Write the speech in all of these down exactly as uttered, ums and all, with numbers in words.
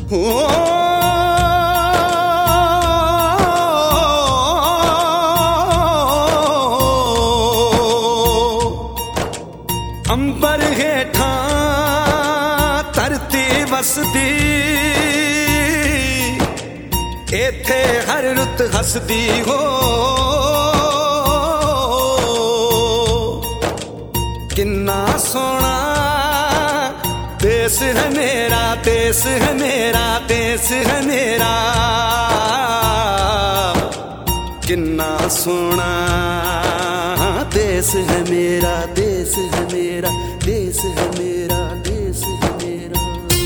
अंबर हेठा धरती वसदी, इथे हर रुत हसदी हो। किन्ना सोना देश है मेरा, देश है मेरा, देश है मेरा। किन्ना सोना देश है मेरा, देश है मेरा, देश है मेरा, देश है मेरा।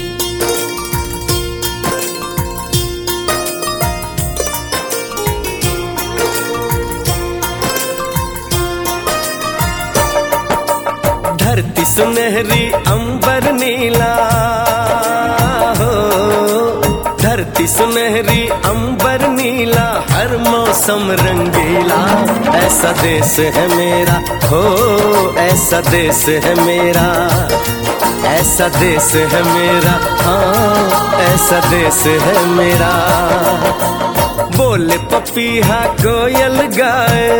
धरती सुनहरी अंबर नीला हो, धरती सुनहरी अंबर नीला, हर मौसम रंगीला। ऐसा देश है मेरा हो, ऐसा देश है मेरा, ऐसा देश है मेरा, हाँ ऐसा देश है मेरा। बोले पपीहा कोयल गाए,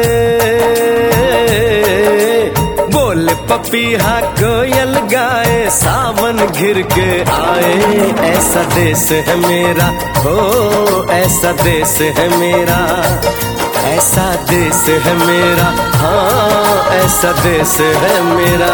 बोले पपीहा कोयल गाए, सावन घिर के आए। ऐसा देश है मेरा हो, ऐसा देश है मेरा, ऐसा देश है मेरा, हाँ ऐसा देश है मेरा।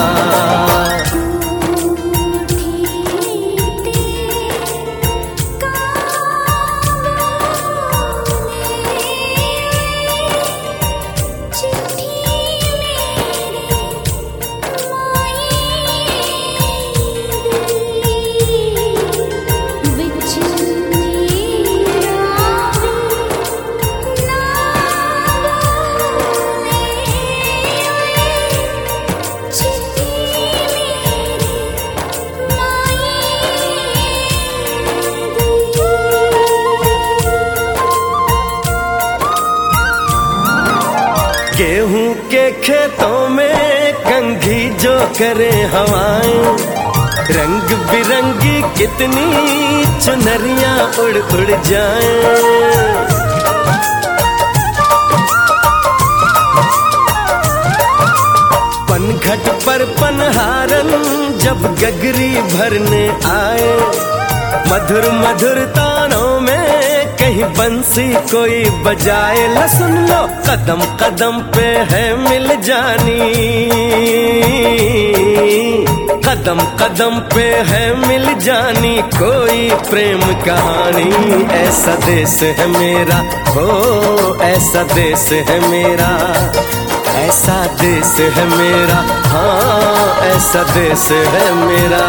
गेहूं के खेतों में कंघी जो करे हवाएं, रंग बिरंगी कितनी चुनरियां उड़ उड़ जाएं। पनघट पर पनहारन जब गगरी भरने आए, मधुर मधुर तानों में कहीं बंसी कोई बजाए। ला सुन लो कदम कदम पे है मिल जानी, कदम कदम पे है मिल जानी कोई प्रेम कहानी। ऐसा देश है मेरा हो, ऐसा देश है मेरा, ऐसा देश है मेरा, हाँ ऐसा देश है मेरा।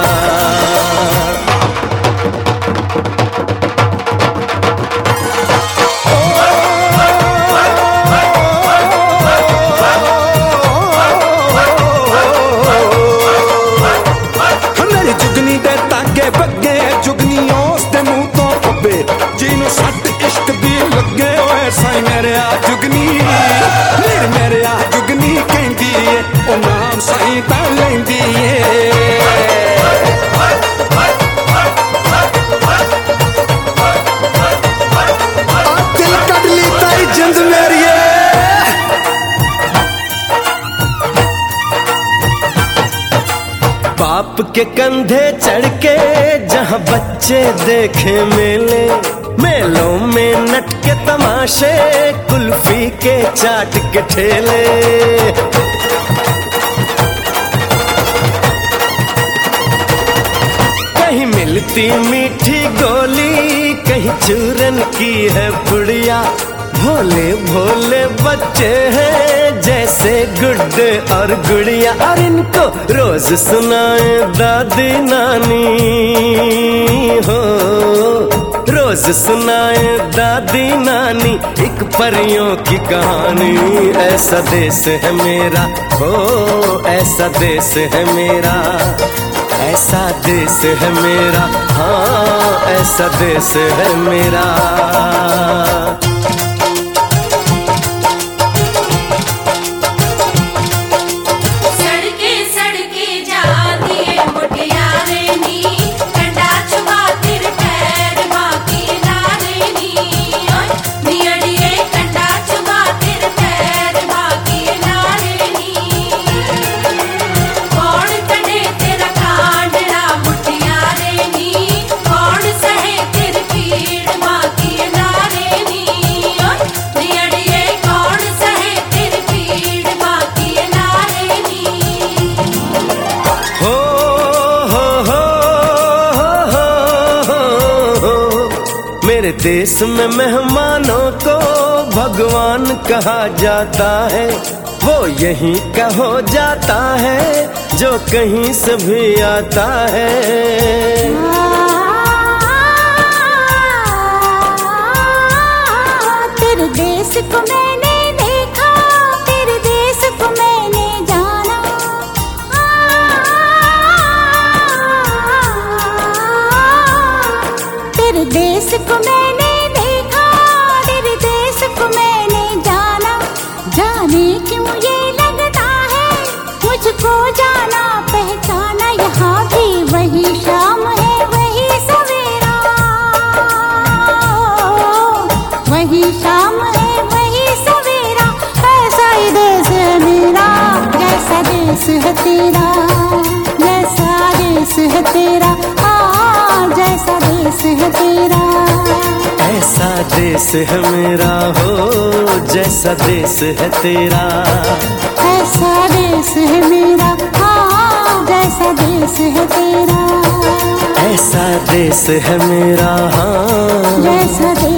जिन्हों सट इश्क दी लगे होए साई मेरे आ जुगनी, मेरे मेरे आ जुगनी कहंदी है ओ नाम साई ता लेंदी है। दिल कट ली ताई जिंद मेरी बाप के कंधे चढ़ के जहाँ बच्चे देखे मेले, मेलों में नट के तमाशे, कुल्फी के चाट के ठेले। कहीं मिलती मीठी गोली, कहीं चूरन की है पुड़िया। भोले भोले बच्चे हैं जैसे गुड्डे और गुड़िया, और इनको रोज सुनाए दादी नानी हो, रोज सुनाए दादी नानी एक परियों की कहानी। ऐसा देश है मेरा हो, ऐसा देश है मेरा, ऐसा देश है मेरा, हाँ ऐसा देश है मेरा। सड़के सड़के जाती है मुटियारे नी, कंडा चुबा तिर पैर मेरे देश में मेहमानों को भगवान कहा जाता है, वो यहीं का हो जाता है जो कहीं से भी आता है। तेरे देश को मैंने देखा, तेरे देश को मैंने जाना, तेरे देश को मैंने देखा, तेरे देश को मैंने जाना। जाने क्यों ये लगता है मुझको जाना पहचाना, यहाँ भी वही शाम है वही सवेरा, वही शाम है वही सवेरा। ऐसा ही देश है मेरा, जैसा देश है तेरा, जैसा देश है तेरा, हाँ जैसा देश है तेरा। ऐसा देश है मेरा हो जैसा देश है तेरा, ऐसा देश है मेरा, हाँ जैसा देश है तेरा, ऐसा देश है मेरा हाँ जैसा